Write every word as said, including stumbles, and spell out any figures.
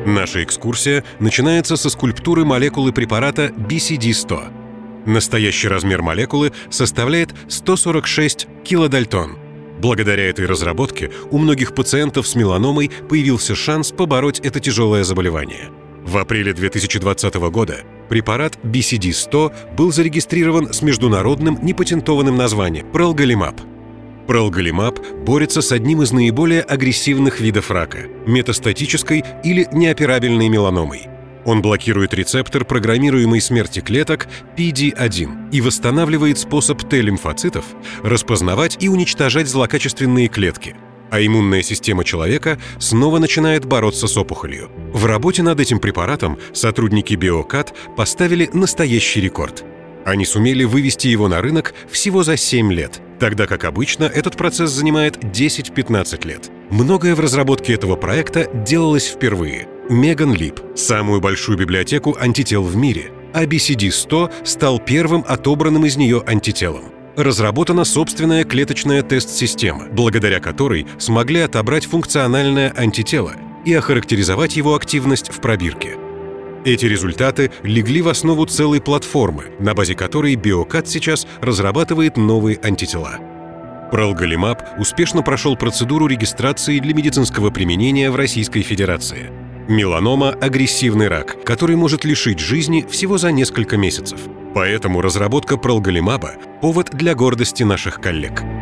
Наша экскурсия начинается со скульптуры молекулы препарата би си ди сто. Настоящий размер молекулы составляет сто сорок шесть килодальтон. Благодаря этой разработке у многих пациентов с меланомой появился шанс побороть это тяжелое заболевание. В апреле две тысячи двадцатого года препарат би си ди сто был зарегистрирован с международным непатентованным названием пролголимаб. Пролголимаб борется с одним из наиболее агрессивных видов рака – метастатической или неоперабельной меланомой. Он блокирует рецептор программируемой смерти клеток пи ди один и восстанавливает способ Т-лимфоцитов распознавать и уничтожать злокачественные клетки, а иммунная система человека снова начинает бороться с опухолью. В работе над этим препаратом сотрудники Биокат поставили настоящий рекорд. Они сумели вывести его на рынок всего за семь лет, тогда как обычно этот процесс занимает десять-пятнадцать лет. Многое в разработке этого проекта делалось впервые. Меган Лип – самую большую библиотеку антител в мире, а би си ди сто стал первым отобранным из нее антителом. Разработана собственная клеточная тест-система, благодаря которой смогли отобрать функциональное антитело и охарактеризовать его активность в пробирке. Эти результаты легли в основу целой платформы, на базе которой Биокат сейчас разрабатывает новые антитела. Пролголимаб успешно прошел процедуру регистрации для медицинского применения в Российской Федерации. Меланома – агрессивный рак, который может лишить жизни всего за несколько месяцев. Поэтому разработка пролголимаба – повод для гордости наших коллег.